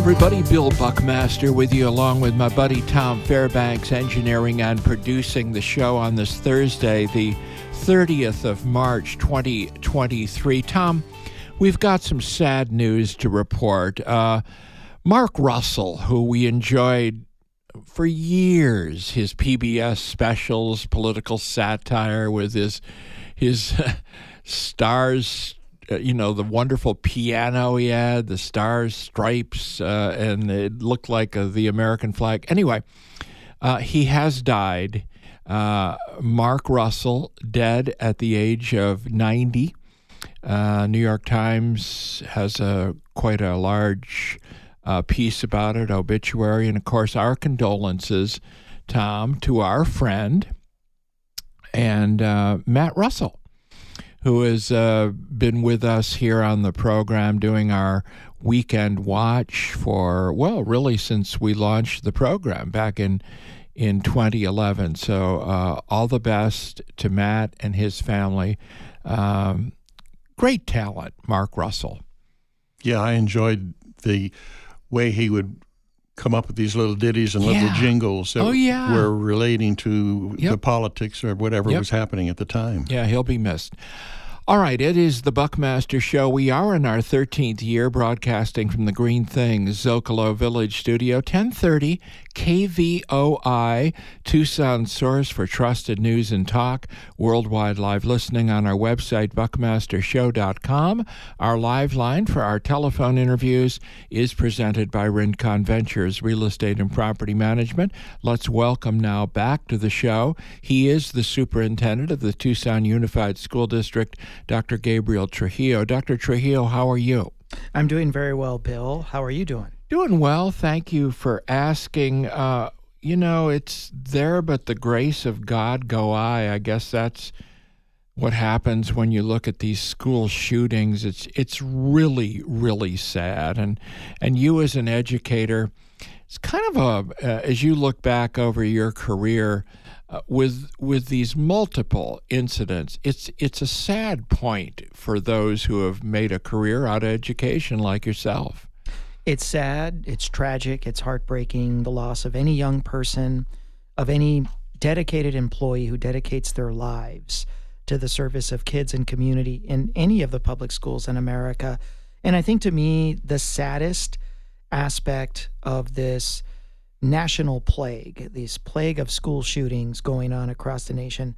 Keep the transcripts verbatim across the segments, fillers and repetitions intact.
everybody. Bill Buckmaster with you, along with my buddy Tom Fairbanks, engineering and producing the show on this Thursday, the thirtieth of March, twenty twenty-three. Tom, we've got some sad news to report. Uh, Mark Russell, who we enjoyed for years, his P B S specials, political satire with his his stars, uh, you know, the wonderful piano he had, the stars, stripes, uh, and it looked like uh, the American flag. Anyway, uh, he has died. Uh, Mark Russell, dead at the age of ninety. Uh, New York Times has a quite a large uh, piece about it, obituary, and of course our condolences, Tom, to our friend and uh, Matt Russell, who has uh, been with us here on the program doing our weekend watch for, well, really since we launched the program back in in twenty eleven. So uh, all the best to Matt and his family. Um, great talent, Mark Russell. Yeah, I enjoyed the way he would come up with these little ditties and Yeah. little jingles that Oh, yeah. were relating to Yep. the politics or whatever Yep. was happening at the time. Yeah, he'll be missed. All right, it is the Buckmaster Show. We are in our thirteenth year, broadcasting from the Green Things Zocalo Village studio, ten thirty K V O I, Tucson source for trusted news and talk, worldwide live listening on our website, buckmaster show dot com. Our live line for our telephone interviews is presented by Rincon Ventures, Real Estate and Property Management. Let's welcome now back to the show. He is the superintendent of the Tucson Unified School District, Doctor Gabriel Trujillo. Doctor Trujillo, how are you? I'm doing very well, Bill. How are you doing? Doing well. Thank you for asking. Uh, you know, it's there, but the grace of God go I. I guess that's what happens when you look at these school shootings. It's it's really, really sad. And and you as an educator, it's kind of a, uh, as you look back over your career, Uh, with with these multiple incidents, it's it's a sad point for those who have made a career out of education like yourself. It's sad, it's tragic, it's heartbreaking, the loss of any young person, of any dedicated employee who dedicates their lives to the service of kids and community in any of the public schools in America. And I think to me, the saddest aspect of this national plague, this plague of school shootings going on across the nation.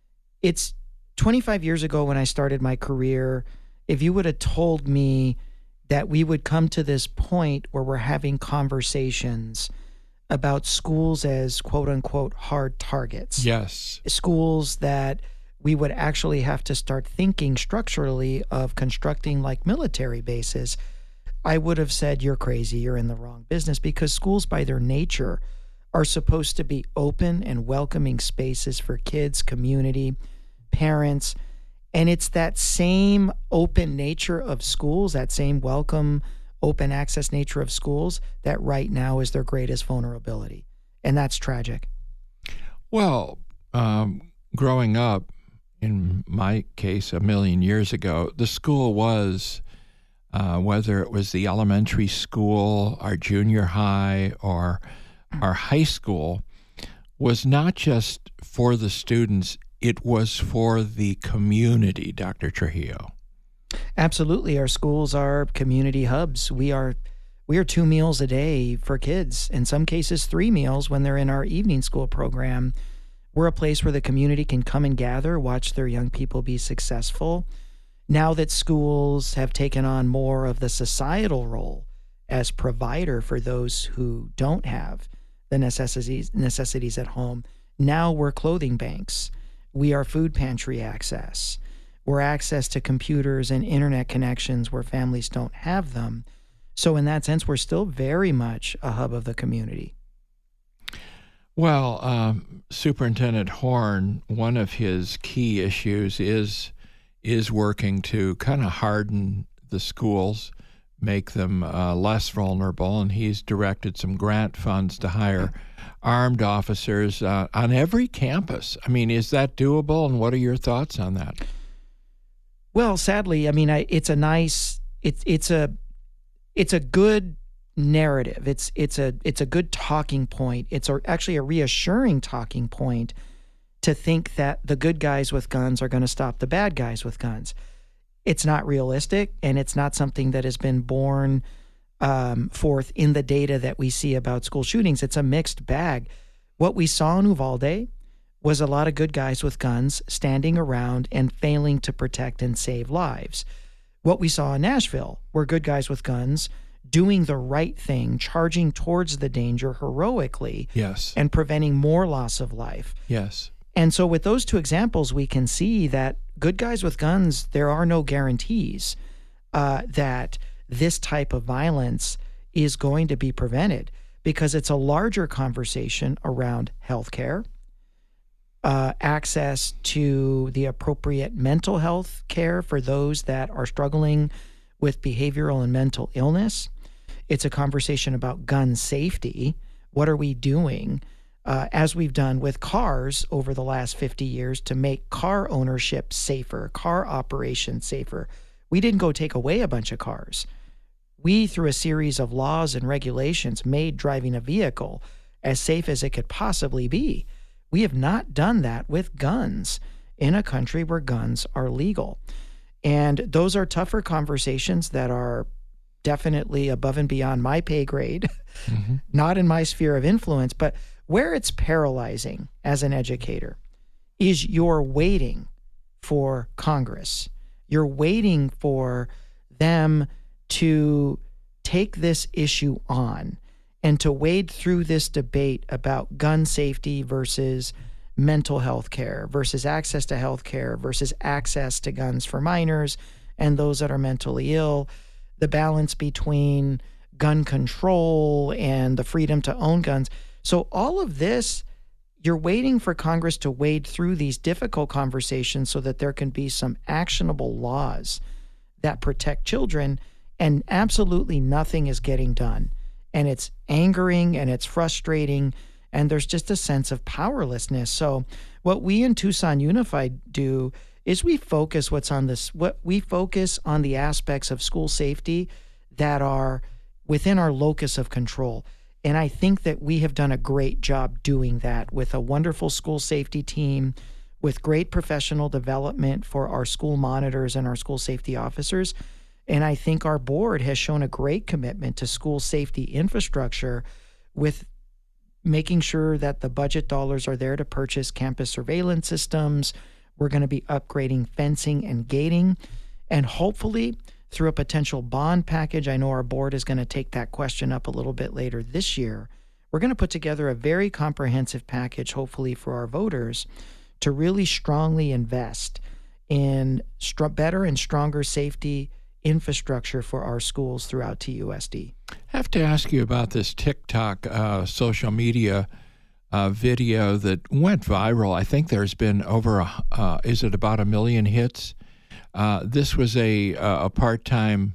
It's twenty-five years ago when I started my career. If you would have told me that we would come to this point where we're having conversations about schools as quote unquote hard targets. Yes. Schools that we would actually have to start thinking structurally of constructing like military bases, I would have said, you're crazy, you're in the wrong business, because schools by their nature are supposed to be open and welcoming spaces for kids, community, parents. And it's that same open nature of schools, that same welcome, open access nature of schools that right now is their greatest vulnerability. And that's tragic. Well, um, growing up, in my case, a million years ago, the school was... Uh, whether it was the elementary school, our junior high, or our high school, was not just for the students, it was for the community, Doctor Trujillo. Absolutely. Our schools are community hubs. We are we are two meals a day for kids, in some cases three meals when they're in our evening school program. We're a place where the community can come and gather, watch their young people be successful. Now that schools have taken on more of the societal role as provider for those who don't have the necessities necessities at home, now we're clothing banks. We are food pantry access. We're access to computers and internet connections where families don't have them. So in that sense, we're still very much a hub of the community. Well, um, Superintendent Horn, one of his key issues is is working to kind of harden the schools, make them uh, less vulnerable, and he's directed some grant funds to hire armed officers uh, on every campus. I mean, is that doable, and what are your thoughts on that? Well, sadly, I mean, I, it's a nice, it's it's a, it's a good narrative. It's it's a it's a good talking point. It's a, actually a reassuring talking point to think that the good guys with guns are going to stop the bad guys with guns. It's not realistic, and it's not something that has been borne um, forth in the data that we see about school shootings. It's a mixed bag. What we saw in Uvalde was a lot of good guys with guns standing around and failing to protect and save lives. What we saw in Nashville were good guys with guns doing the right thing, charging towards the danger heroically, yes, and preventing more loss of life. Yes. And so with those two examples, we can see that good guys with guns, there are no guarantees uh, that this type of violence is going to be prevented, because it's a larger conversation around healthcare, uh, access to the appropriate mental health care for those that are struggling with behavioral and mental illness. It's a conversation about gun safety. What are we doing, uh, as we've done with cars over the last fifty years, to make car ownership safer, car operation safer? We didn't go take away a bunch of cars. We, through a series of laws and regulations, made driving a vehicle as safe as it could possibly be. We have not done that with guns in a country where guns are legal. And those are tougher conversations that are definitely above and beyond my pay grade, mm-hmm. not in my sphere of influence. But where it's paralyzing as an educator is you're waiting for Congress. You're waiting for them to take this issue on and to wade through this debate about gun safety versus mental health care versus access to health care versus access to guns for minors and those that are mentally ill, the balance between gun control and the freedom to own guns. So all of this, you're waiting for Congress to wade through these difficult conversations so that there can be some actionable laws that protect children, and absolutely nothing is getting done. And it's angering and it's frustrating, and there's just a sense of powerlessness. So what we in Tucson Unified do is we focus what's on this, what we focus on the aspects of school safety that are within our locus of control. And I think that we have done a great job doing that with a wonderful school safety team, with great professional development for our school monitors and our school safety officers. And I think our board has shown a great commitment to school safety infrastructure, with making sure that the budget dollars are there to purchase campus surveillance systems. We're going to be upgrading fencing and gating, and hopefully through a potential bond package, I know our board is going to take that question up a little bit later this year. We're going to put together a very comprehensive package, hopefully for our voters, to really strongly invest in str- better and stronger safety infrastructure for our schools throughout T U S D. I have to ask you about this TikTok uh, social media uh, video that went viral. I think there's been over, a, uh, is it about a million hits? Uh, this was a, a part-time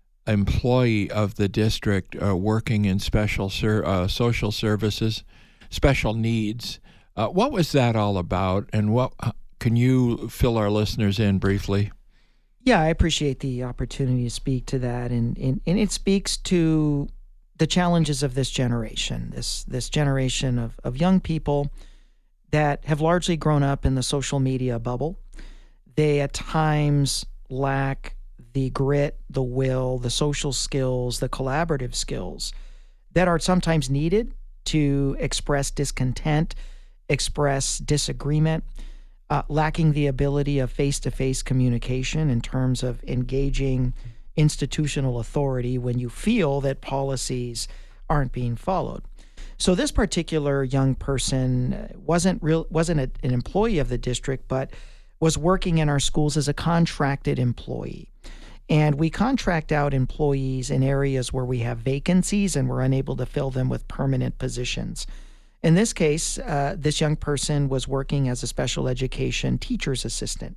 employee of the district uh, working in special ser- uh, social services, special needs. Uh, what was that all about, and what can you fill our listeners in briefly? Yeah, I appreciate the opportunity to speak to that, and, and, and it speaks to the challenges of this generation, this this generation of, of young people that have largely grown up in the social media bubble. They at times lack the grit, the will, the social skills, the collaborative skills that are sometimes needed to express discontent, express disagreement, uh, lacking the ability of face-to-face communication in terms of engaging institutional authority when you feel that policies aren't being followed. So this particular young person wasn't real, wasn't a, an employee of the district, but was working in our schools as a contracted employee. And we contract out employees in areas where we have vacancies and we're unable to fill them with permanent positions. In this case, uh, this young person was working as a special education teacher's assistant.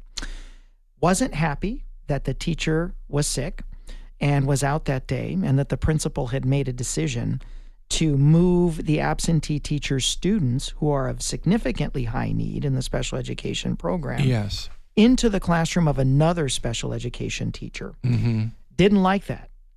Wasn't happy that the teacher was sick and was out that day, and that the principal had made a decision to move the absentee teacher's students, who are of significantly high need in the special education program, yes, into the classroom of another special education teacher. Mm-hmm. Didn't like that.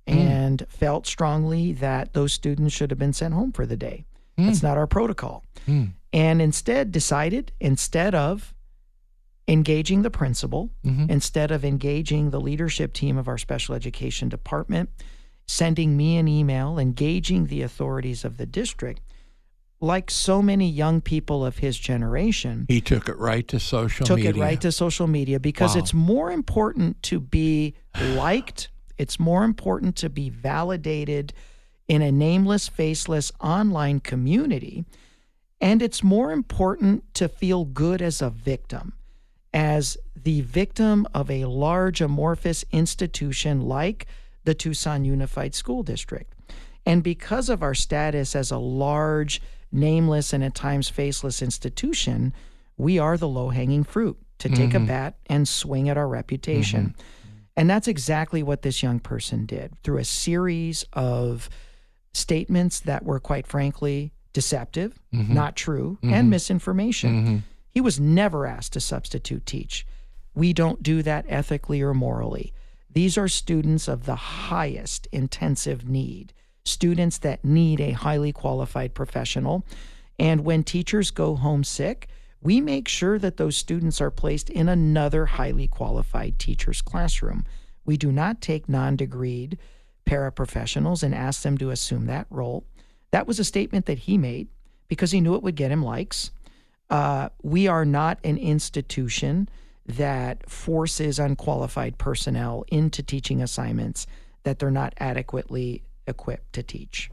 and mm. felt strongly that those students should have been sent home for the day. Mm. That's not our protocol. Mm. And instead decided, instead of engaging the principal, mm-hmm. instead of engaging the leadership team of our special education department, sending me an email, engaging the authorities of the district, like so many young people of his generation, he took it right to social took media. Took it right to social media because wow. it's more important to be liked. It's more important to be validated in a nameless, faceless online community. And it's more important to feel good as a victim, as the victim of a large amorphous institution like the Tucson Unified School District. And because of our status as a large, nameless, and at times faceless institution, we are the low-hanging fruit to take mm-hmm. a bat and swing at our reputation. Mm-hmm. And that's exactly what this young person did through a series of statements that were, quite frankly, deceptive, mm-hmm. not true, mm-hmm. and misinformation. Mm-hmm. He was never asked to substitute teach. We don't do that ethically or morally. These are students of the highest intensive need, students that need a highly qualified professional. And when teachers go home sick, we make sure that those students are placed in another highly qualified teacher's classroom. We do not take non-degreed paraprofessionals and ask them to assume that role. That was a statement that he made because he knew it would get him likes. Uh, we are not an institution that forces unqualified personnel into teaching assignments that they're not adequately equipped to teach.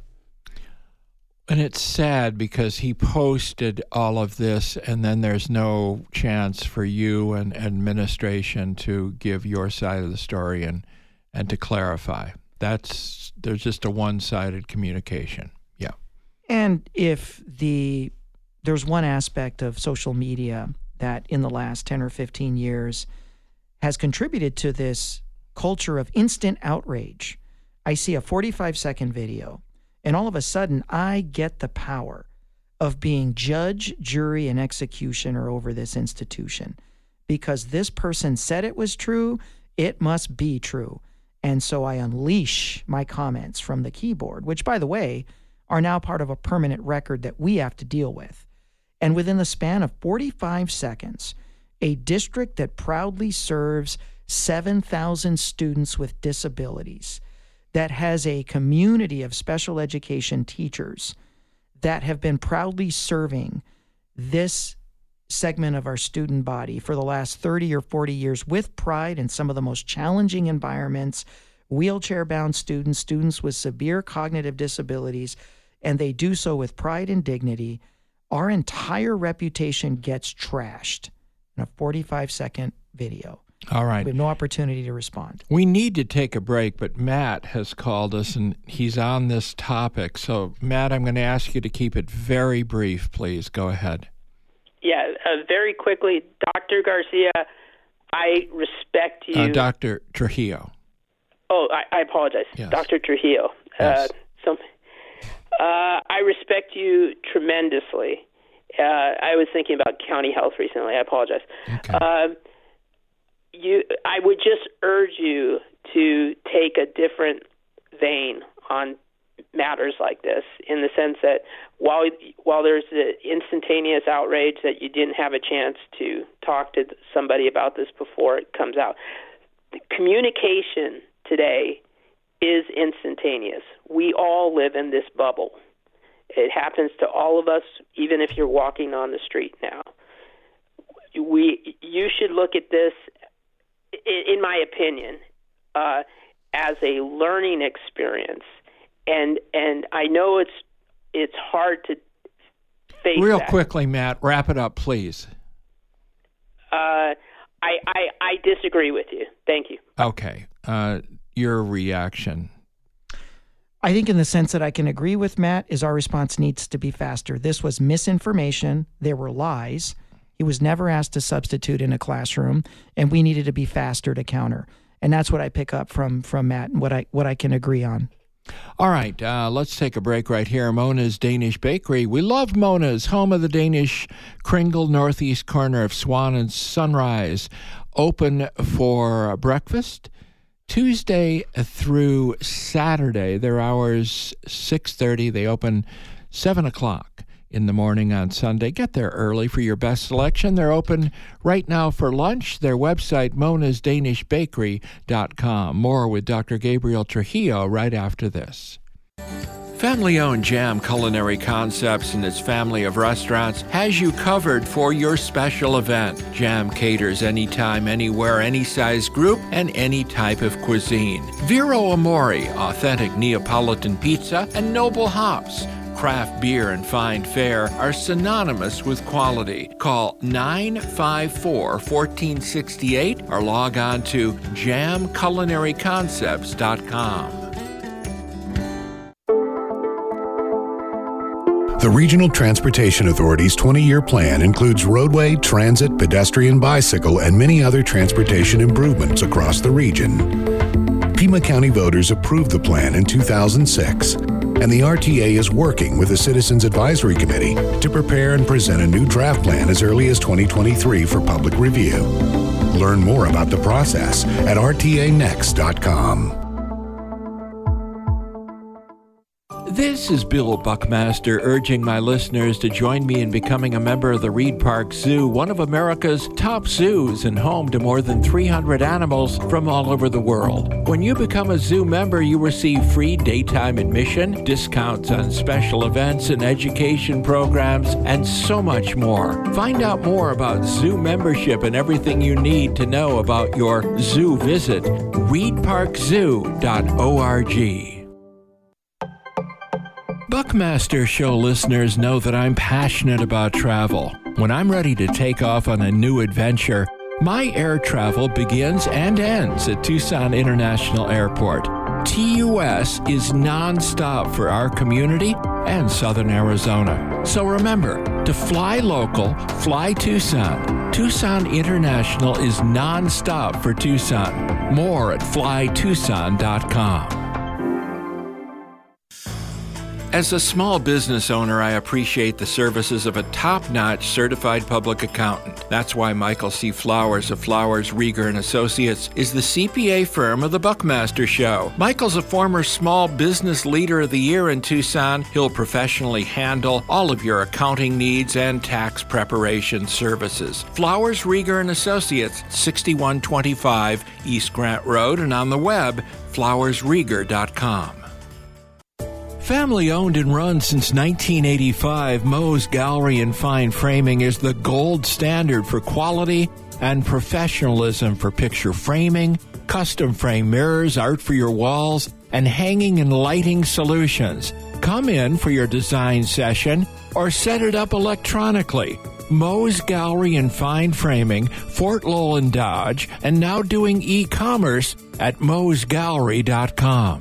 And it's sad because he posted all of this, and then there's no chance for you and administration to give your side of the story and, and to clarify. That's there's just a one-sided communication. Yeah. And if the there's one aspect of social media that in the last ten or fifteen years has contributed to this culture of instant outrage. I see a forty-five second video, and all of a sudden I get the power of being judge, jury, and executioner over this institution. Because this person said it was true, it must be true. And so I unleash my comments from the keyboard, which, by the way, are now part of a permanent record that we have to deal with. And within the span of forty-five seconds, a district that proudly serves seven thousand students with disabilities, that has a community of special education teachers that have been proudly serving this segment of our student body for the last thirty or forty years with pride in some of the most challenging environments, wheelchair-bound students, students with severe cognitive disabilities, and they do so with pride and dignity. Our entire reputation gets trashed in a forty-five second video. All right. We have no opportunity to respond. We need to take a break, but Matt has called us, and he's on this topic. So, Matt, I'm going to ask you to keep it very brief, please. Go ahead. Yeah, uh, very quickly, Doctor Garcia, I respect you. Uh, Doctor Trujillo. Oh, I, I apologize. Yes. Doctor Trujillo. Yes. Uh, some, uh, I respect you tremendously. Uh, I was thinking about county health recently. I apologize. Okay. Uh, you, I would just urge you to take a different vein on matters like this, in the sense that while while there's the instantaneous outrage that you didn't have a chance to talk to somebody about this before it comes out, communication today is instantaneous. We all live in this bubble. It happens to all of us, even if you're walking on the street now. We, you should look at this, in my opinion, uh, as a learning experience. And and I know it's it's hard to face Real that. quickly, Matt, wrap it up, please. Uh, I, I I disagree with you. Thank you. Okay. Uh, your reaction. I think in the sense that I can agree with Matt is our response needs to be faster. This was misinformation. There were lies. He was never asked to substitute in a classroom, and we needed to be faster to counter. And that's what I pick up from from Matt and what I what I can agree on. All right, uh, let's take a break right here. Mona's Danish Bakery. We love Mona's, home of the Danish Kringle, northeast corner of Swan and Sunrise. Open for breakfast, Tuesday through Saturday, their hours six thirty. They open seven o'clock in the morning on Sunday. Get there early for your best selection. They're open right now for lunch. Their website, monas danish bakery dot com. More with Doctor Gabriel Trujillo right after this. Family-owned Jam Culinary Concepts and its family of restaurants has you covered for your special event. Jam caters anytime, anywhere, any size group, and any type of cuisine. Vero Amore, authentic Neapolitan pizza, and Noble Hops, craft beer and fine fare, are synonymous with quality. Call nine five four, one four six eight or log on to jam culinary concepts dot com. The Regional Transportation Authority's twenty-year plan includes roadway, transit, pedestrian, bicycle, and many other transportation improvements across the region. Pima County voters approved the plan in two thousand six, and the R T A is working with the Citizens Advisory Committee to prepare and present a new draft plan as early as twenty twenty-three for public review. Learn more about the process at r t a next dot com. This is Bill Buckmaster urging my listeners to join me in becoming a member of the Reed Park Zoo, one of America's top zoos and home to more than three hundred animals from all over the world. When you become a zoo member, you receive free daytime admission, discounts on special events and education programs, and so much more. Find out more about zoo membership and everything you need to know about your zoo visit. reed park zoo dot org. Buckmaster Show listeners know that I'm passionate about travel. When I'm ready to take off on a new adventure, my air travel begins and ends at Tucson International Airport. T U S is nonstop for our community and Southern Arizona. So remember, to fly local, fly Tucson. Tucson International is nonstop for Tucson. More at fly tucson dot com. As a small business owner, I appreciate the services of a top-notch certified public accountant. That's why Michael C. Flowers of Flowers, Rieger and Associates is the C P A firm of the Buckmaster Show. Michael's a former Small Business Leader of the Year in Tucson. He'll professionally handle all of your accounting needs and tax preparation services. Flowers, Rieger and Associates, sixty-one twenty-five East Grant Road, and on the web, flowers rieger dot com. Family owned and run since nineteen eighty-five, Moe's Gallery and Fine Framing is the gold standard for quality and professionalism for picture framing, custom frame mirrors, art for your walls, and hanging and lighting solutions. Come in for your design session or set it up electronically. Moe's Gallery and Fine Framing, Fort Lowell and Dodge, and now doing e-commerce at moes gallery dot com.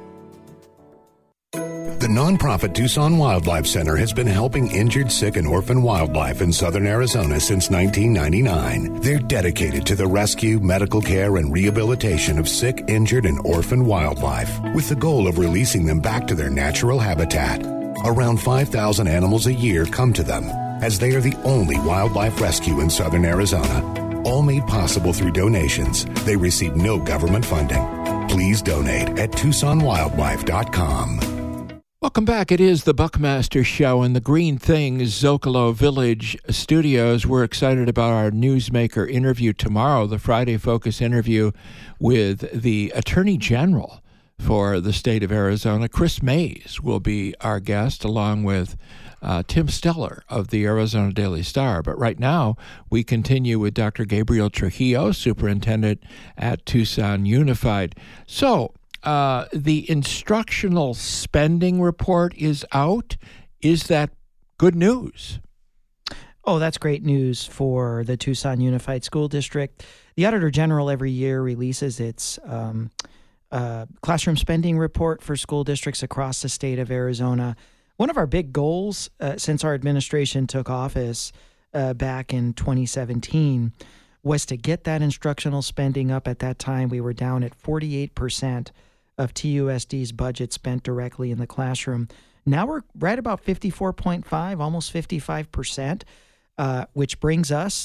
The nonprofit Tucson Wildlife Center has been helping injured, sick, and orphan wildlife in southern Arizona since nineteen ninety-nine. They're dedicated to the rescue, medical care, and rehabilitation of sick, injured, and orphan wildlife, with the goal of releasing them back to their natural habitat. Around five thousand animals a year come to them, as they are the only wildlife rescue in southern Arizona. All made possible through donations. They receive no government funding. Please donate at tucson wildlife dot com. Welcome back. It is the Buckmaster Show in the Green Things Zocalo Village studios. We're excited about our Newsmaker interview tomorrow, the Friday Focus interview with the Attorney General for the state of Arizona. Chris Mays will be our guest, along with uh, Tim Steller of the Arizona Daily Star. But right now, we continue with Doctor Gabriel Trujillo, Superintendent at Tucson Unified. So, Uh, the instructional spending report is out. Is that good news? Oh, that's great news for the Tucson Unified School District. The Auditor General every year releases its um, uh, classroom spending report for school districts across the state of Arizona. One of our big goals uh, since our administration took office uh, back in twenty seventeen was to get that instructional spending up. At that time, we were down at forty-eight percent of T U S D's budget spent directly in the classroom. Now we're right about fifty-four point five, almost fifty-five percent, uh, which brings us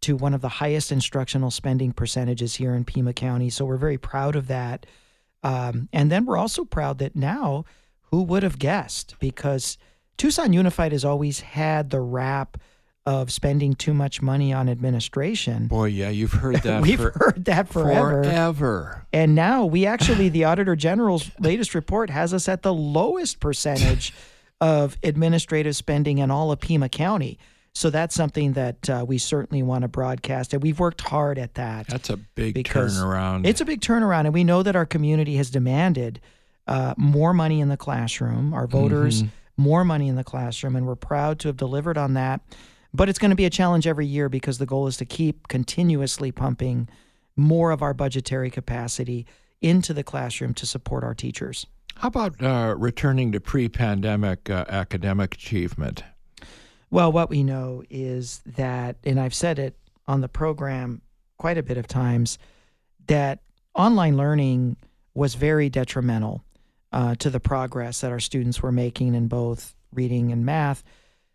to one of the highest instructional spending percentages here in Pima County. So we're very proud of that. Um, and then we're also proud that now, who would have guessed? Because Tucson Unified has always had the rap of spending too much money on administration. Boy, yeah, you've heard that. We've for, heard that forever. Forever. And now we actually, the Auditor General's latest report has us at the lowest percentage of administrative spending in all of Pima County. So that's something that uh, we certainly want to broadcast, and we've worked hard at that. That's a big turnaround. It's a big turnaround, and we know that our community has demanded uh, more money in the classroom, our voters mm-hmm. more money in the classroom, and we're proud to have delivered on that. But it's going to be a challenge every year because the goal is to keep continuously pumping more of our budgetary capacity into the classroom to support our teachers. How about uh, returning to pre-pandemic uh, academic achievement? Well, what we know is that, and I've said it on the program quite a bit of times, that online learning was very detrimental uh, to the progress that our students were making in both reading and math.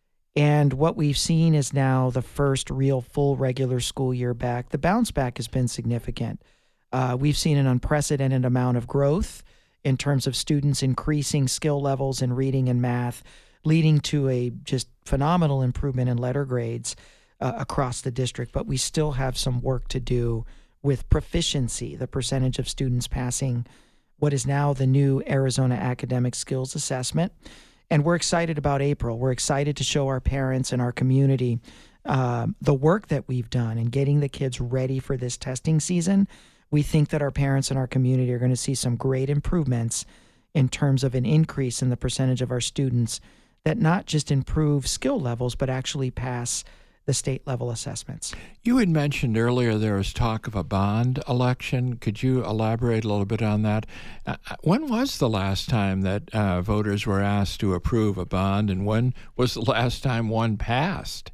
And what we've seen is now the first real full regular school year back. The bounce back has been significant. Uh, we've seen an unprecedented amount of growth in terms of students increasing skill levels in reading and math, leading to a just phenomenal improvement in letter grades uh, across the district. But we still have some work to do with proficiency, the percentage of students passing what is now the new Arizona Academic Skills Assessment. And we're excited about April. We're excited to show our parents and our community uh, the work that we've done in getting the kids ready for this testing season. We think that our parents and our community are going to see some great improvements in terms of an increase in the percentage of our students that not just improve skill levels, but actually pass the state level assessments. You had mentioned earlier there was talk of a bond election. Could you elaborate a little bit on that? Uh, when was the last time that uh, voters were asked to approve a bond, and when was the last time one passed?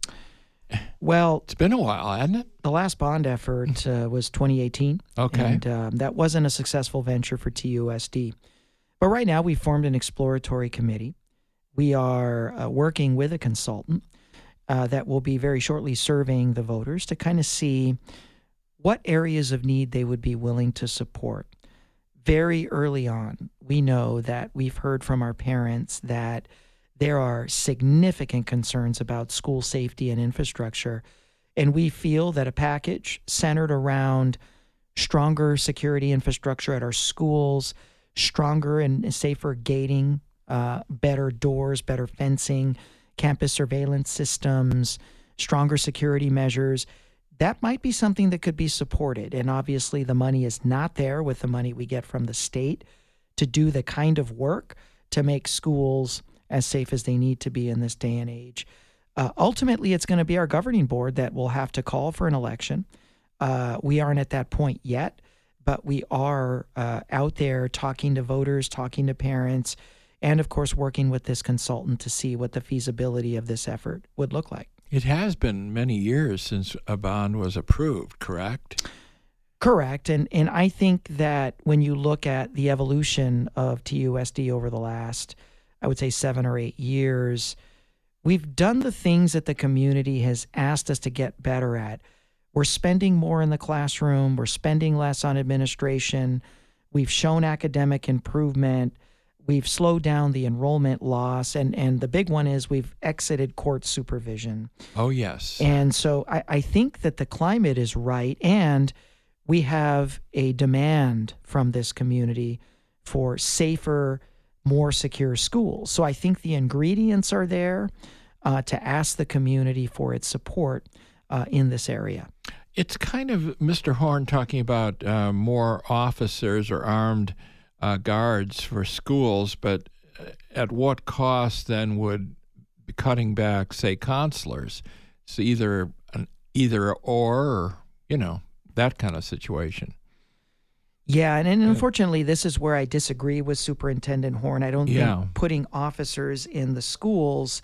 Well, it's been a while, hasn't it? The last bond effort uh, was twenty eighteen. Okay. And um, that wasn't a successful venture for T U S D. But right now we've formed an exploratory committee. We are uh, working with a consultant uh, that will be very shortly surveying the voters to kind of see what areas of need they would be willing to support. Very early on, we know that we've heard from our parents that there are significant concerns about school safety and infrastructure, and we feel that a package centered around stronger security infrastructure at our schools, stronger and safer gating, uh, better doors, better fencing, campus surveillance systems, stronger security measures, that might be something that could be supported. And obviously the money is not there with the money we get from the state to do the kind of work to make schools as safe as they need to be in this day and age. Uh, ultimately, it's going to be our governing board that will have to call for an election. Uh, we aren't at that point yet, but we are uh, out there talking to voters, talking to parents, and of course working with this consultant to see what the feasibility of this effort would look like. It has been many years since a bond was approved, correct? Correct. And and I think that when you look at the evolution of T U S D over the last, I would say seven or eight years, we've done the things that the community has asked us to get better at. We're spending more in the classroom. We're spending less on administration. We've shown academic improvement. We've slowed down the enrollment loss. And, and the big one is we've exited court supervision. Oh, yes. And so I, I think that the climate is right. And we have a demand from this community for safer, more secure schools. So I think the ingredients are there uh, to ask the community for its support uh, in this area. It's kind of Mister Horn talking about uh, more officers or armed uh, guards for schools, but at what cost then would be cutting back, say, counselors? So either an either or, or, you know, that kind of situation. Yeah, and, and unfortunately, this is where I disagree with Superintendent Horn. I don't yeah. think putting officers in the schools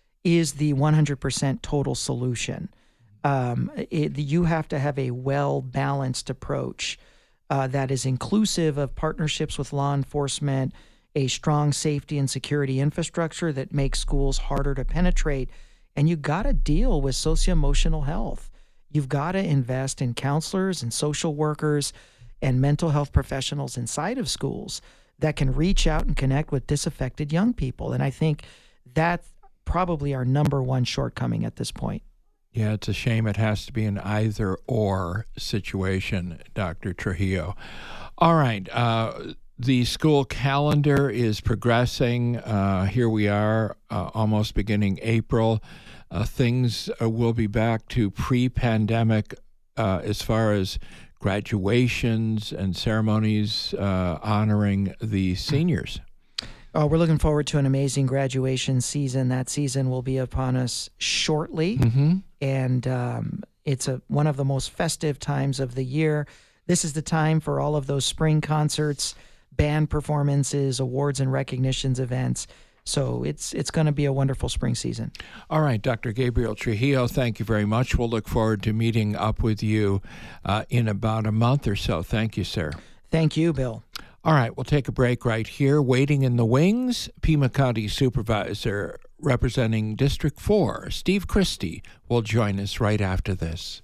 is the one hundred percent total solution. Um, it, you have to have a well-balanced approach uh, that is inclusive of partnerships with law enforcement, a strong safety and security infrastructure that makes schools harder to penetrate, and you got to deal with socio-emotional health. You've got to invest in counselors and social workers and mental health professionals inside of schools that can reach out and connect with disaffected young people. And I think that's probably our number one shortcoming at this point. Yeah, it's a shame it has to be an either-or situation, Doctor Trujillo. All right, uh, the school calendar is progressing. Uh, here we are, uh, almost beginning April. Uh, things uh, will be back to pre-pandemic uh, as far as graduations and ceremonies uh, honoring the seniors. Oh, we're looking forward to an amazing graduation season. That season will be upon us shortly, mm-hmm. and um, it's a one of the most festive times of the year. This is the time for all of those spring concerts, band performances, awards and recognitions events. So it's it's going to be a wonderful spring season. All right, Doctor Gabriel Trujillo, thank you very much. We'll look forward to meeting up with you uh, in about a month or so. Thank you, sir. Thank you, Bill. All right, we'll take a break right here. Waiting in the wings, Pima County Supervisor representing District four, Steve Christie, will join us right after this.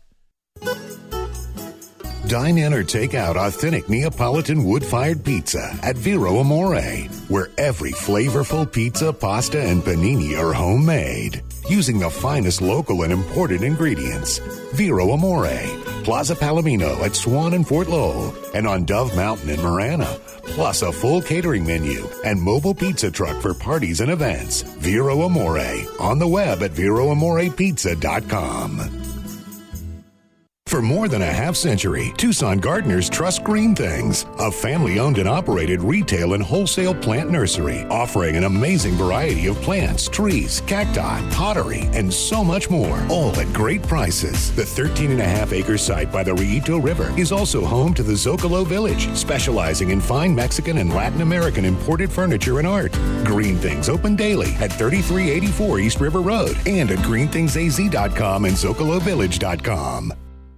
Dine in or take out authentic Neapolitan wood-fired pizza at Vero Amore, where every flavorful pizza, pasta, and panini are homemade, using the finest local and imported ingredients. Vero Amore, Plaza Palomino at Swan and Fort Lowell, and on Dove Mountain in Marana, plus a full catering menu and mobile pizza truck for parties and events. Vero Amore, on the web at vero amore pizza dot com. For more than a half century, Tucson gardeners trust Green Things, a family-owned and operated retail and wholesale plant nursery offering an amazing variety of plants, trees, cacti, pottery, and so much more, all at great prices. The thirteen and a half acre site by the Rillito River is also home to the Zocalo Village, specializing in fine Mexican and Latin American imported furniture and art. Green Things open daily at thirty-three eighty-four East River Road and at green things a z dot com and zocalo village dot com.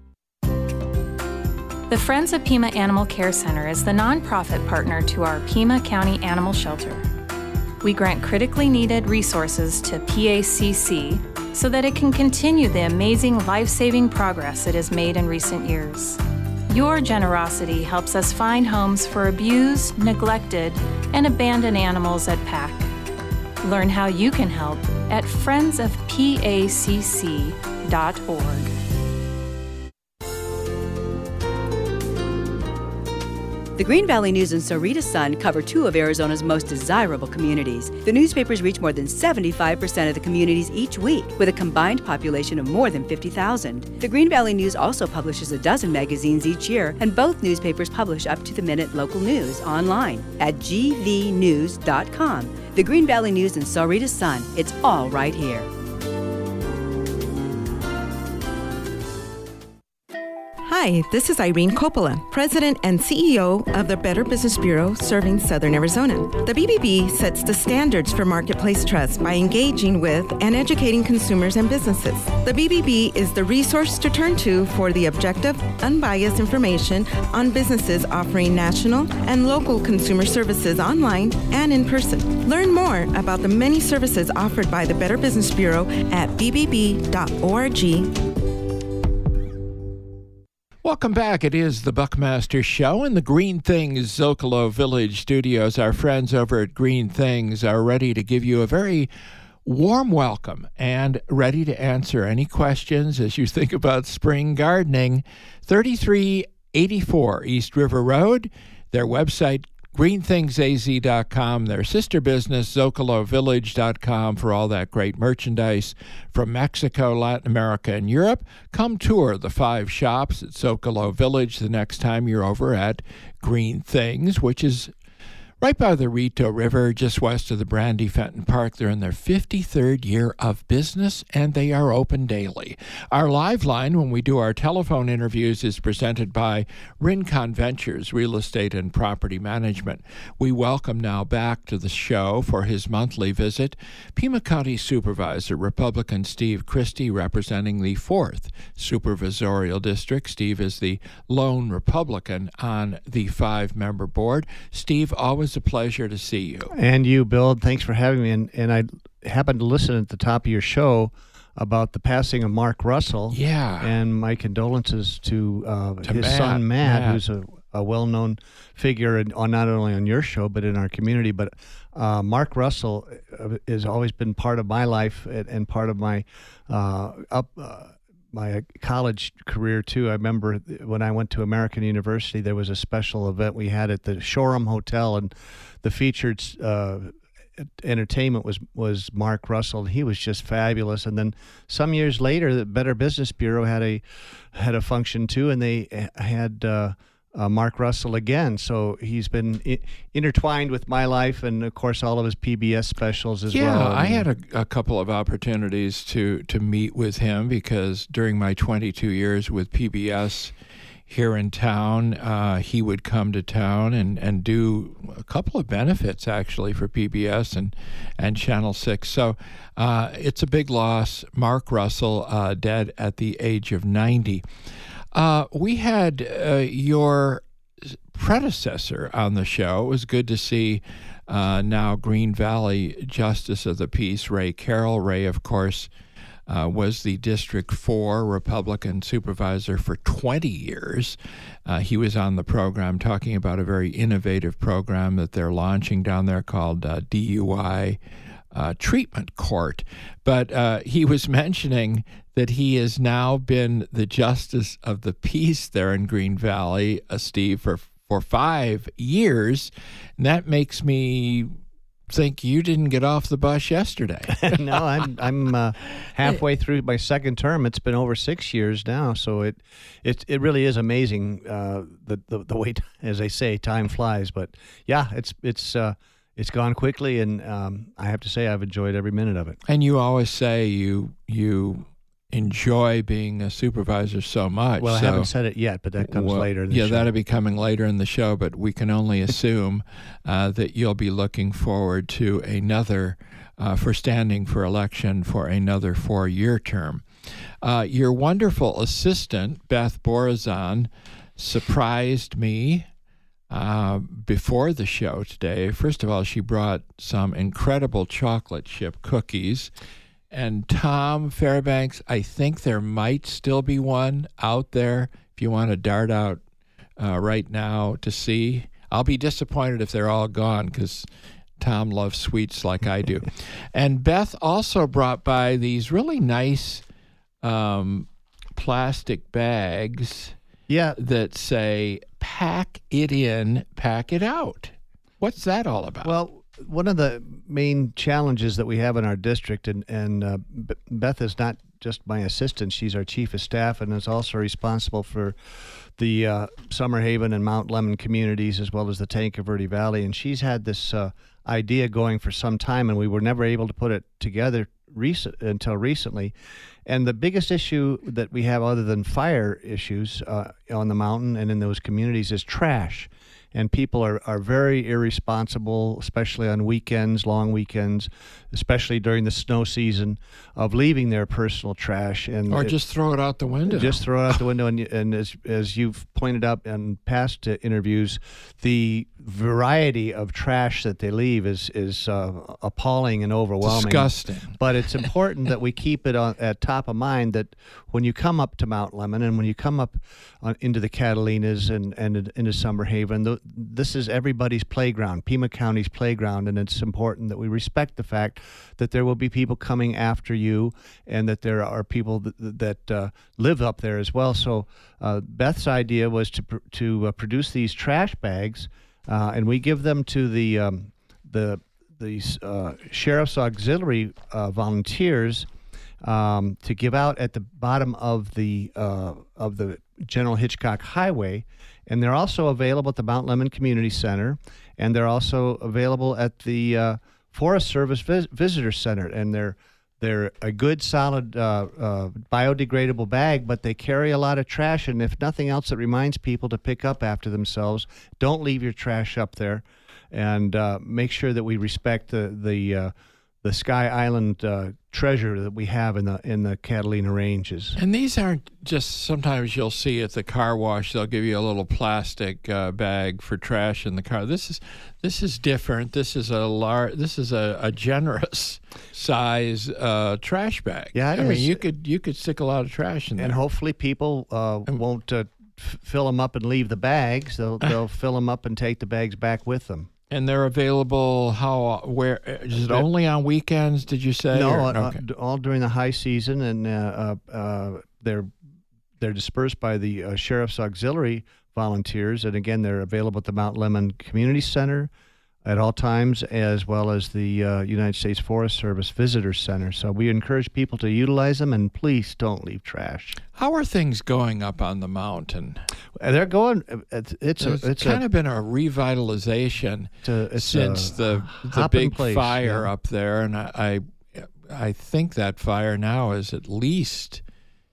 The Friends of Pima Animal Care Center is the nonprofit partner to our Pima County Animal Shelter. We grant critically needed resources to P A C C so that it can continue the amazing life-saving progress it has made in recent years. Your generosity helps us find homes for abused, neglected, and abandoned animals at P A C. Learn how you can help at friends of p a c c dot org. The Green Valley News and Sahuarita Sun cover two of Arizona's most desirable communities. The newspapers reach more than seventy-five percent of the communities each week, with a combined population of more than fifty thousand. The Green Valley News also publishes a dozen magazines each year, and both newspapers publish up-to-the-minute local news online at g v news dot com. The Green Valley News and Sahuarita Sun, it's all right here. Hi, this is Irene Coppola, President and C E O of the Better Business Bureau serving Southern Arizona. The B B B sets the standards for marketplace trust by engaging with and educating consumers and businesses. The B B B is the resource to turn to for the objective, unbiased information on businesses offering national and local consumer services online and in person. Learn more about the many services offered by the Better Business Bureau at b b b dot org. Welcome back. It is the Buckmaster Show in the Green Things Zocalo Village studios. Our friends over at Green Things are ready to give you a very warm welcome and ready to answer any questions as you think about spring gardening. thirty-three eighty-four East River Road. Their website, green things a z dot com, their sister business, zocalo village dot com, for all that great merchandise from Mexico, Latin America, and Europe. Come tour the five shops at Zocalo Village the next time you're over at Green Things, which is right by the Rillito River, just west of the Brandy Fenton Park. They're in their fifty-third year of business, and they are open daily. Our live line, when we do our telephone interviews, is presented by Rincon Ventures, Real Estate and Property Management. We welcome now back to the show for his monthly visit, Pima County Supervisor, Republican Steve Christie, representing the fourth Supervisorial District. Steve is the lone Republican on the five-member board. Steve, always a pleasure to see you. And you, Bill. Thanks for having me. And, and I happened to listen at the top of your show about the passing of Mark Russell. Yeah. And my condolences to, uh, To his Matt, son, Matt, Matt. who's a, a well-known figure in, on not only on your show, but in our community. But uh, Mark Russell has always been part of my life and, and part of my uh, up uh, my college career, too. I remember when I went to American University, there was a special event we had at the Shoreham Hotel, and the featured uh, entertainment was was Mark Russell. He was just fabulous. And then some years later, the Better Business Bureau had a had a function too, and they had uh, uh, Mark Russell again. So he's been I- intertwined with my life, and of course all of his P B S specials as yeah, well. Yeah, I had a, a couple of opportunities to to meet with him because during my twenty-two years with P B S here in town, uh, he would come to town and, and do a couple of benefits actually for P B S and, and Channel six. So uh, it's a big loss. Mark Russell, uh, dead at the age of ninety. Uh, we had uh, your predecessor on the show. It was good to see uh, now Green Valley Justice of the Peace, Ray Carroll. Ray, of course, Uh, was the District four Republican supervisor for twenty years. Uh, he was on the program talking about a very innovative program that they're launching down there called uh, D U I uh, Treatment Court. But uh, he was mentioning that he has now been the Justice of the Peace there in Green Valley, uh, Steve, for, for five years. And that makes me think you didn't get off the bus yesterday. No, I'm I'm uh, halfway through my second term. It's been over six years now, so it it it really is amazing uh, the, the the way, as they say, time flies. But yeah, it's it's uh, it's gone quickly, and um, I have to say I've enjoyed every minute of it. And you always say you you enjoy being a supervisor so much. Well, I so, haven't said it yet, but that comes well, later in the yeah, show. that'll be coming later in the show, but we can only assume uh, that you'll be looking forward to another, uh, for standing for election for another four-year term. Uh, your wonderful assistant, Beth Borazon, surprised me uh, before the show today. First of all, she brought some incredible chocolate chip cookies. And Tom Fairbanks, I think there might still be one out there if you want to dart out uh, right now to see. I'll be disappointed if they're all gone because Tom loves sweets like I do. And Beth also brought by these really nice um, plastic bags yeah. that say, pack it in, pack it out. What's that all about? Well, one of the main challenges that we have in our district, and, and uh, Beth is not just my assistant, she's our chief of staff and is also responsible for the uh, Summer Haven and Mount Lemon communities as well as the Tanque Verde Valley. And she's had this uh, idea going for some time, and we were never able to put it together recent, until recently. And the biggest issue that we have other than fire issues uh, on the mountain and in those communities is trash. And people are, are very irresponsible, especially on weekends, long weekends, especially during the snow season, of leaving their personal trash. And or it, just throw it out the window. Just throw it out the window. And, and as, as you've pointed out in past uh, interviews, the variety of trash that they leave is, is uh, appalling and overwhelming. Disgusting. But it's important that we keep it on, at top of mind that when you come up to Mount Lemon and when you come up on, into the Catalinas and, and into Summer Haven, the, this is everybody's playground, Pima County's playground, and it's important that we respect the fact that there will be people coming after you and that there are people that, that uh, live up there as well. So uh, Beth's idea was to, pr- to uh, produce these trash bags, uh, and we give them to the um, the the uh, Sheriff's Auxiliary uh, volunteers um, to give out at the bottom of the uh, of the General Hitchcock Highway. And they're also available at the Mount Lemon Community Center, and they're also available at the uh, Forest Service Vis- Visitor Center. And they're they're a good, solid, uh, uh, biodegradable bag, but they carry a lot of trash. And if nothing else, it reminds people to pick up after themselves. Don't leave your trash up there, and uh, make sure that we respect the the uh, the Sky Island uh, treasure that we have in the in the Catalina Ranges. And these aren't just, sometimes you'll see at the car wash, they'll give you a little plastic uh, bag for trash in the car. This is this is different. This is a large, this is a, a generous size uh, trash bag. Yeah, it I is. mean, you could you could stick a lot of trash in there. And hopefully people uh, won't uh, f- fill them up and leave the bags. They'll they'll fill them up and take the bags back with them. And they're available how, where, is it only on weekends, did you say? No, or, uh, okay. all during the high season, and uh, uh, uh, they're they're dispersed by the uh, Sheriff's Auxiliary volunteers, and again, they're available at the Mount Lemmon Community Center at all times, as well as the uh, United States Forest Service Visitor Center. So we encourage people to utilize them, and please don't leave trash. How are things going up on the mountain? They're going. It's it's There's a, it's kind a, of been a revitalization it's a, it's since a the the hopping big place, fire yeah. up there, and I, I I think that fire now is at least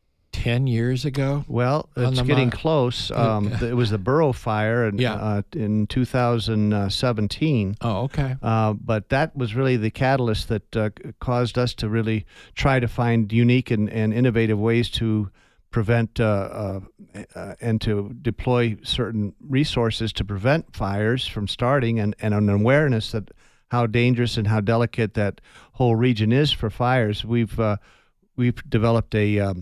ten years ago. Well, on it's the getting mount- close. Um, Okay. It was the Burrow Fire in, Yeah. uh, in two thousand seventeen. Oh, okay. Uh, but that was really the catalyst that uh, caused us to really try to find unique and, and innovative ways to prevent uh, uh, uh, and to deploy certain resources to prevent fires from starting, and, and an awareness that how dangerous and how delicate that whole region is for fires. We've uh, we've developed a um,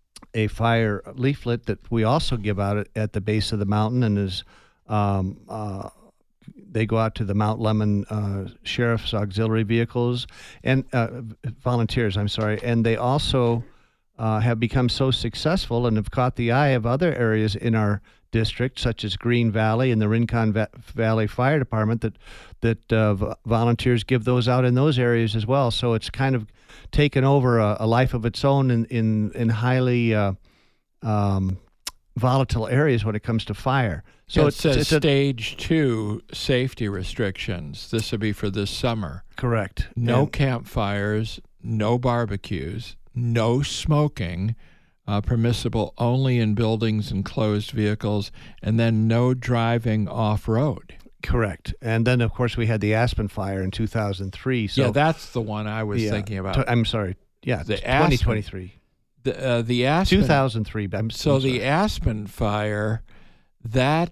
a fire leaflet that we also give out at, at the base of the mountain, and is um, uh, they go out to the Mount Lemmon uh, Sheriff's Auxiliary vehicles and uh, volunteers. I'm sorry, and they also uh, have become so successful and have caught the eye of other areas in our district, such as Green Valley and the Rincon Va- Valley Fire Department, that that uh, v- volunteers give those out in those areas as well. So it's kind of taken over a, a life of its own in in, in highly uh, um, volatile areas when it comes to fire. So Yeah, it it's, says it's a, stage two safety restrictions. This will be for this summer. correct. No And- campfires, no barbecues, no smoking, uh, permissible only in buildings and closed vehicles, and then no driving off-road. Correct. And then, of course, we had the Aspen Fire in two thousand three. So yeah, that's the one I was the, uh, thinking about. tw- I'm sorry. Yeah, The twenty twenty-three. the, uh, the Aspen, two thousand three. I'm, So I'm the sorry. Aspen Fire, that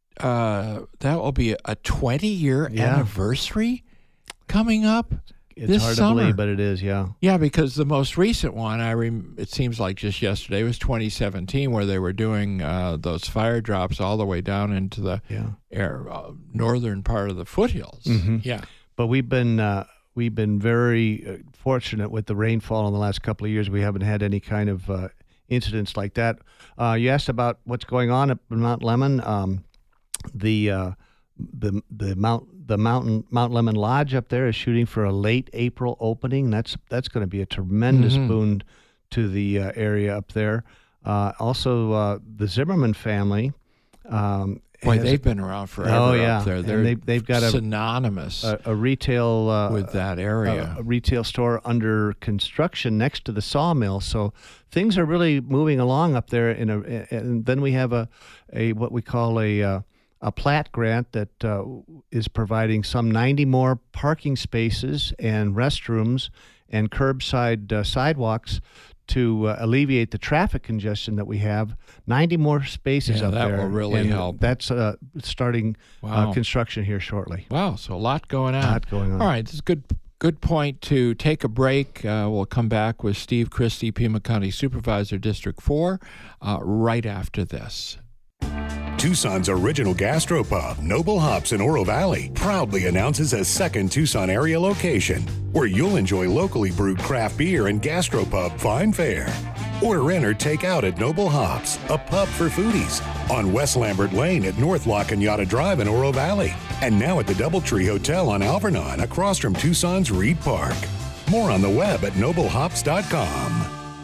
uh, that will be a twenty-year Yeah. anniversary coming up. It's this hard summer. to believe, but it is, yeah. Yeah, because the most recent one, I rem- it seems like just yesterday, was twenty seventeen, where they were doing uh, those fire drops all the way down into the Yeah. air, uh, northern part of the foothills. Mhm. Yeah. But we've been uh, we've been very uh, fortunate with the rainfall in the last couple of years. We haven't had any kind of uh, incidents like that. Uh, you asked about what's going on at Mount Lemmon. Um, the uh, the the Mount the mountain Mount Lemmon Lodge up there is shooting for a late April opening. That's that's going to be a tremendous Mhm. boon to the uh, area up there. Uh, also, uh, the Zimmerman family. Um, Boy, has they've been around forever Oh, yeah. up there. And They're they- they've got a- synonymous a, a retail uh, with that area. a, a retail store under construction next to the sawmill. So things are really moving along up there. In a, and then we have a, a what we call a uh, a plat grant that uh, is providing some ninety more parking spaces and restrooms and curbside uh, sidewalks to uh, alleviate the traffic congestion that we have. ninety more spaces Yeah, up that there. will really and help. That's uh, starting Wow. uh, construction here shortly. Wow, so a lot going on. A lot going on. All right, this is a good good point to take a break. Uh, we'll come back with Steve Christie, Pima County Supervisor, District four, uh, right after this. Tucson's original gastropub, Noble Hops in Oro Valley, proudly announces a second Tucson area location where you'll enjoy locally brewed craft beer and gastropub fine fare. Order in or take out at Noble Hops, a pub for foodies, on West Lambert Lane at North La Cañada Drive in Oro Valley, and now at the Doubletree Hotel on Alvernon across from Tucson's Reed Park. More on the web at noble hops dot com.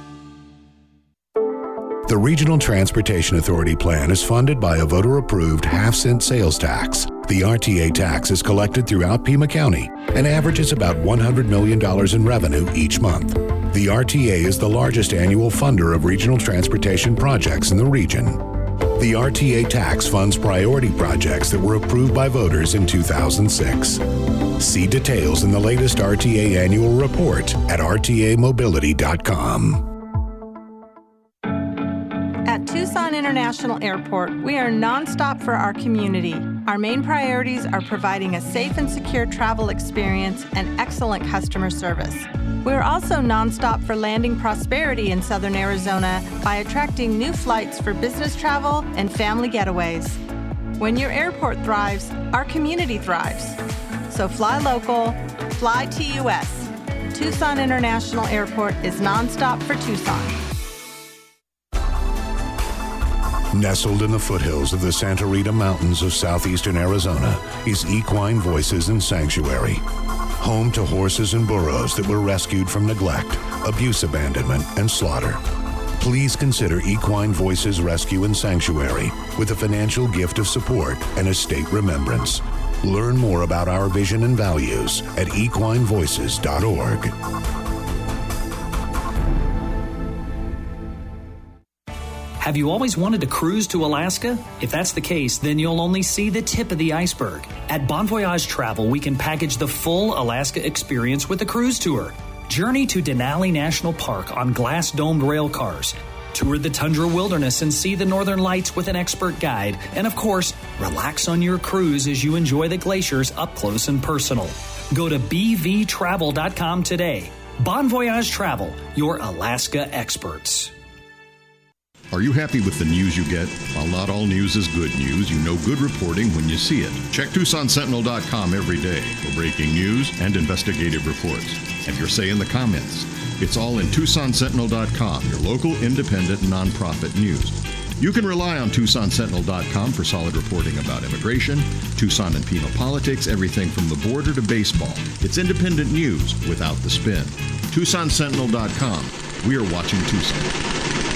The Regional Transportation Authority plan is funded by a voter-approved half-cent sales tax. The R T A tax is collected throughout Pima County and averages about one hundred million dollars in revenue each month. The R T A is the largest annual funder of regional transportation projects in the region. The R T A tax funds priority projects that were approved by voters in two thousand six. See details in the latest R T A annual report at r t a mobility dot com. At Tucson International Airport, we are nonstop for our community. Our main priorities are providing a safe and secure travel experience and excellent customer service. We are also nonstop for landing prosperity in Southern Arizona by attracting new flights for business travel and family getaways. When your airport thrives, our community thrives. So fly local, fly T U S. Tucson International Airport is nonstop for Tucson. Nestled in the foothills of the Santa Rita Mountains of southeastern Arizona is Equine Voices and Sanctuary. Home to horses and burros that were rescued from neglect, abuse, abandonment, and slaughter. Please consider Equine Voices Rescue and Sanctuary with a financial gift of support and estate remembrance. Learn more about our vision and values at equine voices dot org. Have you always wanted to cruise to Alaska? If that's the case, then you'll only see the tip of the iceberg. At Bon Voyage Travel, we can package the full Alaska experience with a cruise tour. Journey to Denali National Park on glass-domed rail cars. Tour the tundra wilderness and see the northern lights with an expert guide. And of course, relax on your cruise as you enjoy the glaciers up close and personal. Go to b v travel dot com today. Bon Voyage Travel, your Alaska experts. Are you happy with the news you get? While not all news is good news, you know good reporting when you see it. Check Tucson Sentinel dot com every day for breaking news and investigative reports. Have your say in the comments. It's all in Tucson Sentinel dot com, your local independent nonprofit news. You can rely on Tucson Sentinel dot com for solid reporting about immigration, Tucson and Pima politics, everything from the border to baseball. It's independent news without the spin. Tucson Sentinel dot com. We are watching Tucson.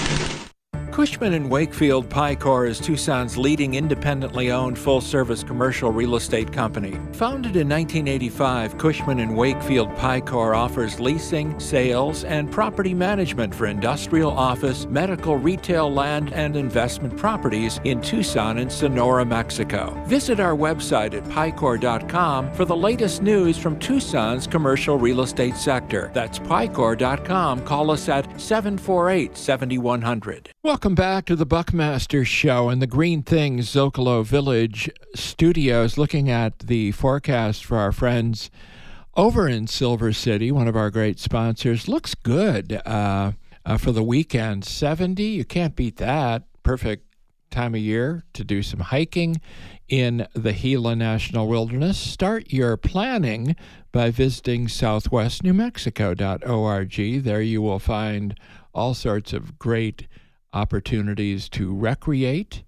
Cushman and Wakefield Picor is Tucson's leading independently owned full-service commercial real estate company. Founded in nineteen eighty-five, Cushman and Wakefield Picor offers leasing, sales, and property management for industrial, office, medical, retail, land, and investment properties in Tucson and Sonora, Mexico. Visit our website at picor dot com for the latest news from Tucson's commercial real estate sector. That's picor dot com. Call us at seven four eight, seven one zero zero. Welcome back to the Buckmaster Show in the Green Things Zocalo Village studios, looking at the forecast for our friends over in Silver City, one of our great sponsors. Looks good uh, uh, for the weekend. seventy, you can't beat that. Perfect time of year to do some hiking in the Gila National Wilderness. Start your planning by visiting southwest new mexico dot org. There you will find all sorts of great opportunities to recreate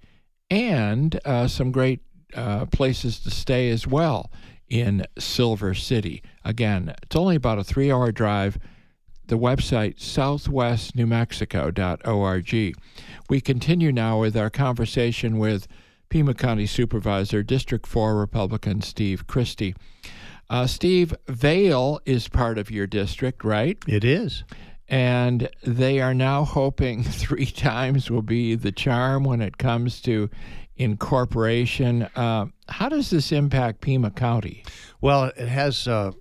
and uh, some great uh, places to stay as well in Silver City. Again, it's only about a three-hour drive. The website, southwest new mexico dot org. We continue now with our conversation with Pima County Supervisor, District four Republican Steve Christie. Uh, Steve, Vail is part of your district, right? It is. And they are now hoping three times will be the charm when it comes to incorporation. Uh, how does this impact Pima County? Well, it has uh,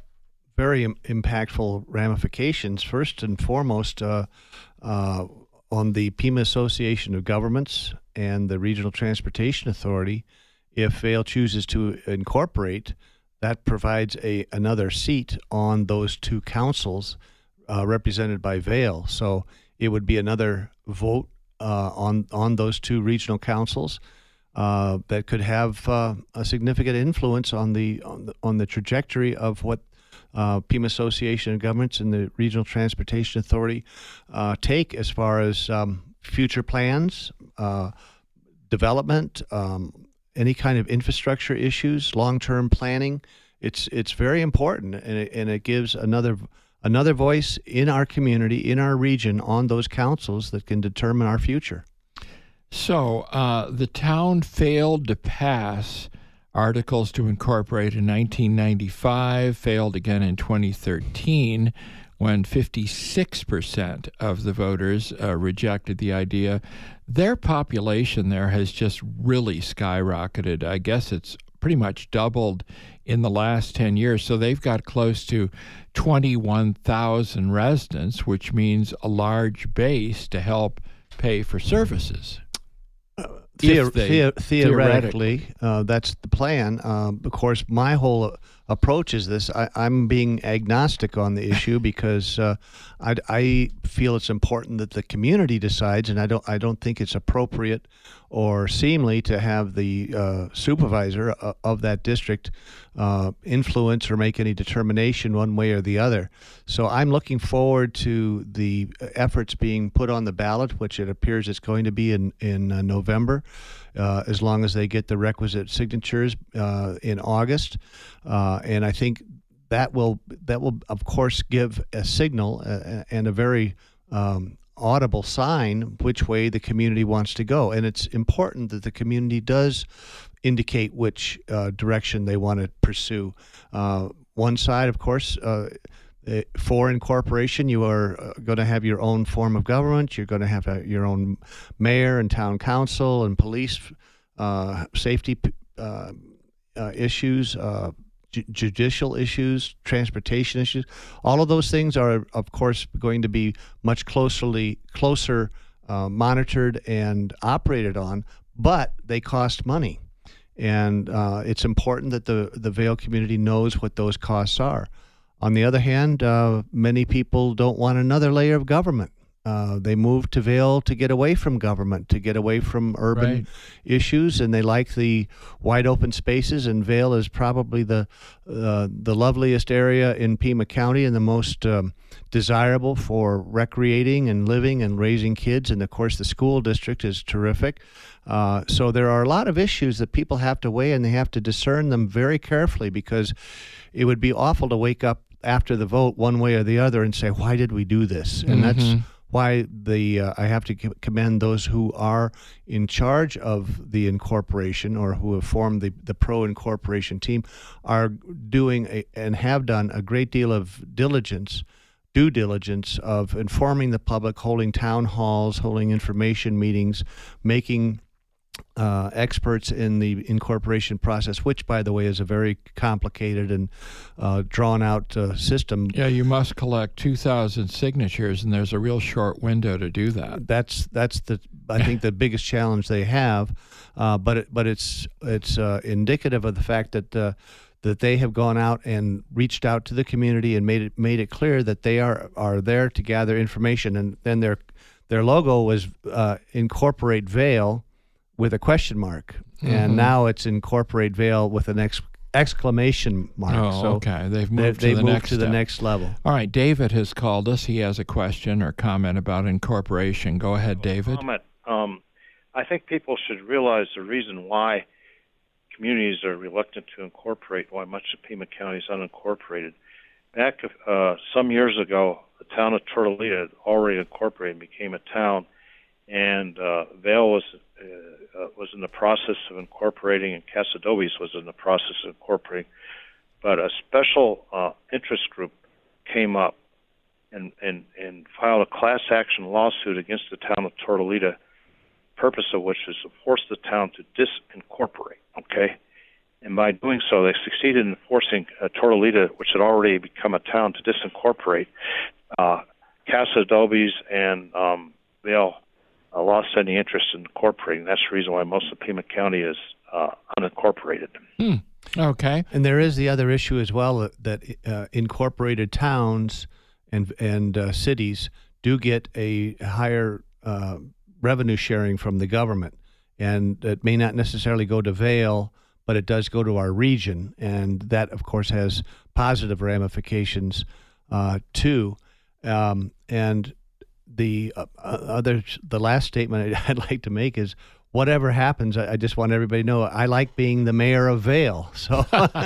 very im- impactful ramifications. First and foremost, uh, uh, on the Pima Association of Governments and the Regional Transportation Authority, if Vail chooses to incorporate, that provides a another seat on those two councils Uh, represented by Vail. So it would be another vote uh, on on those two regional councils uh, that could have uh, a significant influence on the, on the on the trajectory of what uh, Pima Association of Governments and the Regional Transportation Authority uh, take as far as um, future plans, uh, development, um, any kind of infrastructure issues, long-term planning. It's it's very important, and it, and it gives another. Another voice in our community, in our region, on those councils that can determine our future. So uh, the town failed to pass articles to incorporate in nineteen ninety-five, failed again in twenty thirteen, when fifty-six percent of the voters uh, rejected the idea their population there has just really skyrocketed. I guess it's pretty much doubled in the last ten years. So they've got close to twenty-one thousand residents, which means a large base to help pay for services. Uh, Theor- they, the- theoretically, uh, that's the plan. Uh, of course, my whole approach is this. I, I'm being agnostic on the issue because uh, I, I feel it's important that the community decides, and I don't I don't think it's appropriate or seemly to have the uh, supervisor of, of that district uh, influence or make any determination one way or the other. So I'm looking forward to the efforts being put on the ballot, which it appears it's going to be in, in uh, November, uh, as long as they get the requisite signatures uh, in August. Uh, and I think that will, that will, of course, give a signal uh, and a very um, audible sign which way the community wants to go. And it's important that the community does indicate which uh, direction they want to pursue. Uh, one side, of course, uh, for incorporation, you are going to have your own form of government. You're going to have a, your own mayor and town council and police uh, safety uh, uh, issues, uh, ju- judicial issues, transportation issues. All of those things are, of course, going to be much closely closer uh, monitored and operated on, but they cost money. And uh, it's important that the, the Vail community knows what those costs are. On the other hand, uh, many people don't want another layer of government. Uh, they moved to Vail to get away from government, to get away from urban Right. issues, and they like the wide open spaces. And Vail is probably the uh, the loveliest area in Pima County and the most um, desirable for recreating and living and raising kids. And of course, the school district is terrific. Uh, so there are a lot of issues that people have to weigh, and they have to discern them very carefully, because it would be awful to wake up after the vote one way or the other and say, why did we do this? And Mhm. that's why the uh, I have to commend those who are in charge of the incorporation, or who have formed the, the pro-incorporation team, are doing a, and have done a great deal of diligence, due diligence of informing the public, holding town halls, holding information meetings, making uh, experts in the incorporation process, which, by the way, is a very complicated and uh, drawn-out uh, system. Yeah, you must collect two thousand signatures, and there's a real short window to do that. That's that's the I think the biggest challenge they have, uh, but it, but it's it's uh, indicative of the fact that uh, that they have gone out and reached out to the community and made it made it clear that they are are there to gather information. And then their their logo was uh, Incorporate Vail with a question mark, Mhm. and now it's Incorporate Vail with an ex- exclamation mark. Oh, so okay. They've moved they've, to they've the moved next to the step. next level. All right, David has called us. He has a question or comment about incorporation. Go ahead, David. Comment. Um, I think people should realize the reason why communities are reluctant to incorporate, why much of Pima County is unincorporated. Back uh, some years ago, the town of Tortolita had already incorporated and became a town, and uh, Vail was uh, uh, was in the process of incorporating, and Casadobes was in the process of incorporating. But a special uh, interest group came up and, and, and filed a class action lawsuit against the town of Tortolita, purpose of which is to force the town to disincorporate, okay? And by doing so, they succeeded in forcing uh, Tortolita, which had already become a town, to disincorporate. Uh, Casadobes and um, Vail uh, lost any interest in incorporating. That's the reason why most of Pima County is uh, unincorporated. Hmm. Okay. And there is the other issue as well, that, that uh, incorporated towns and and uh, cities do get a higher uh, revenue sharing from the government, and it may not necessarily go to Vail, but it does go to our region, and that, of course, has positive ramifications uh, too. Um, and the uh, other, the last statement I'd like to make is, whatever happens, I just want everybody to know I like being the mayor of Vail. So,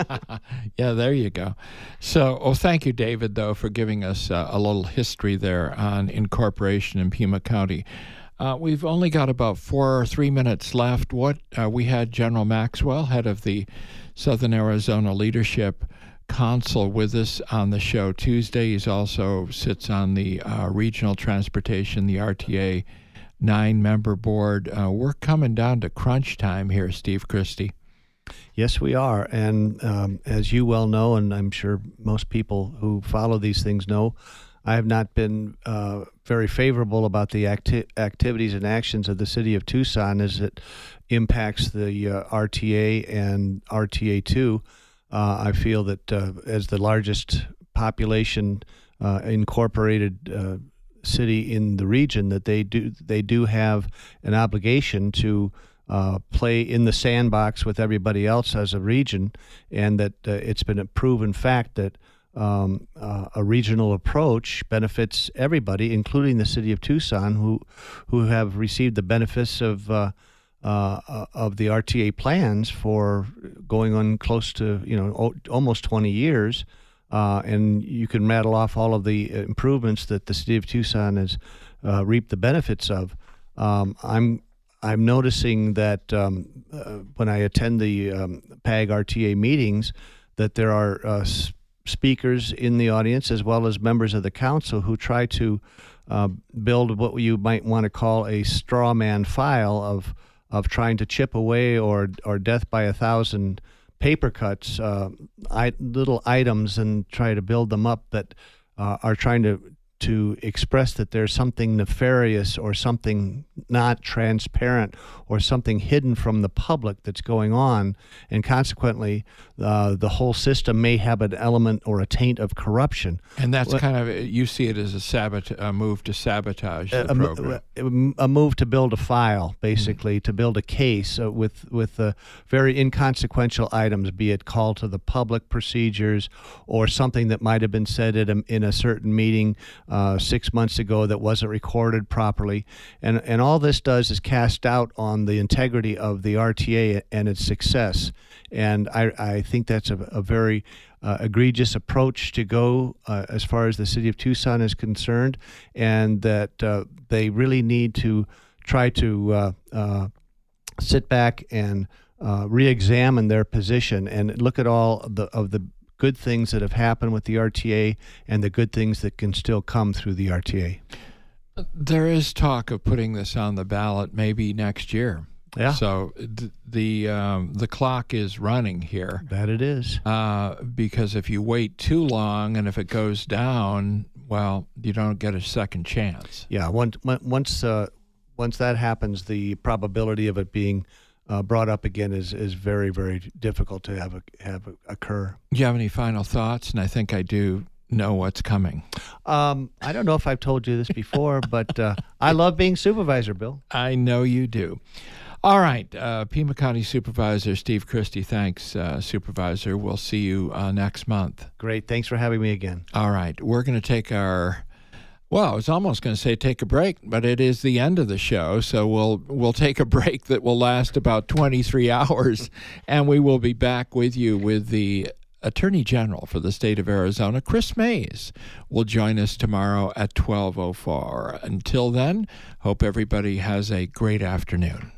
yeah, there you go. So, oh, thank you, David, though, for giving us uh, a little history there on incorporation in Pima County. Uh, we've only got about four or three minutes left. What uh, we had General Maxwell, head of the Southern Arizona Leadership Council, with us on the show Tuesday. He also sits on the uh, Regional Transportation, the R T A nine-member board. Uh, we're coming down to crunch time here, Steve Christie. Yes, we are. And um, as you well know, and I'm sure most people who follow these things know, I have not been uh, very favorable about the acti- activities and actions of the city of Tucson as it impacts the uh, R T A and R T A two. Uh, I feel that uh, as the largest population uh, incorporated uh, city in the region, that they do they do have an obligation to uh, play in the sandbox with everybody else as a region, and that uh, it's been a proven fact that um, uh, a regional approach benefits everybody, including the city of Tucson, who who have received the benefits of uh, uh, of the R T A plans for going on close to you know o- almost twenty years. Uh, and you can rattle off all of the improvements that the city of Tucson has uh, reaped the benefits of. Um, I'm I'm noticing that um, uh, when I attend the um, P A G R T A meetings, that there are uh, s- speakers in the audience as well as members of the council who try to uh, build what you might want to call a straw man file of of trying to chip away or or death by a thousand paper cuts, uh, I, little items, and try to build them up that uh, are trying to to express that there's something nefarious or something not transparent or something hidden from the public that's going on, and consequently uh, the whole system may have an element or a taint of corruption. And that's Well, kind of, you see it as a, sabot- a move to sabotage the a, program. a move to build a file, basically, mm-hmm. to build a case uh, with with uh, very inconsequential items, be it call to the public procedures or something that might have been said at a, in a certain meeting uh, six months ago that wasn't recorded properly. And, and all this does is cast doubt on the integrity of the R T A and its success. And I, I think that's a, a very Uh, egregious approach to go uh, as far as the city of Tucson is concerned, and that uh, they really need to try to uh, uh, sit back and uh, re-examine their position and look at all the, of the good things that have happened with the R T A and the good things that can still come through the R T A. There is talk of putting this on the ballot maybe next year. Yeah. So th- the um, the clock is running here. That it is. Uh, because if you wait too long and if it goes down, well, you don't get a second chance. Yeah. Once once uh, once that happens, the probability of it being uh, brought up again is, is very very difficult to have a, have a, occur. Do you have any final thoughts? And I think I do know what's coming. Um, I don't know if I've told you this before, but uh, I love being supervisor, Bill. I know you do. All right, uh, Pima County Supervisor Steve Christie, thanks, uh, Supervisor. We'll see you uh, next month. Great. Thanks for having me again. All right, we're going to take our, well, I was almost going to say take a break, but it is the end of the show, so we'll we'll take a break that will last about twenty-three hours, and we will be back with you with the Attorney General for the state of Arizona, Chris Mays, will join us tomorrow at twelve oh four. Until then, hope everybody has a great afternoon.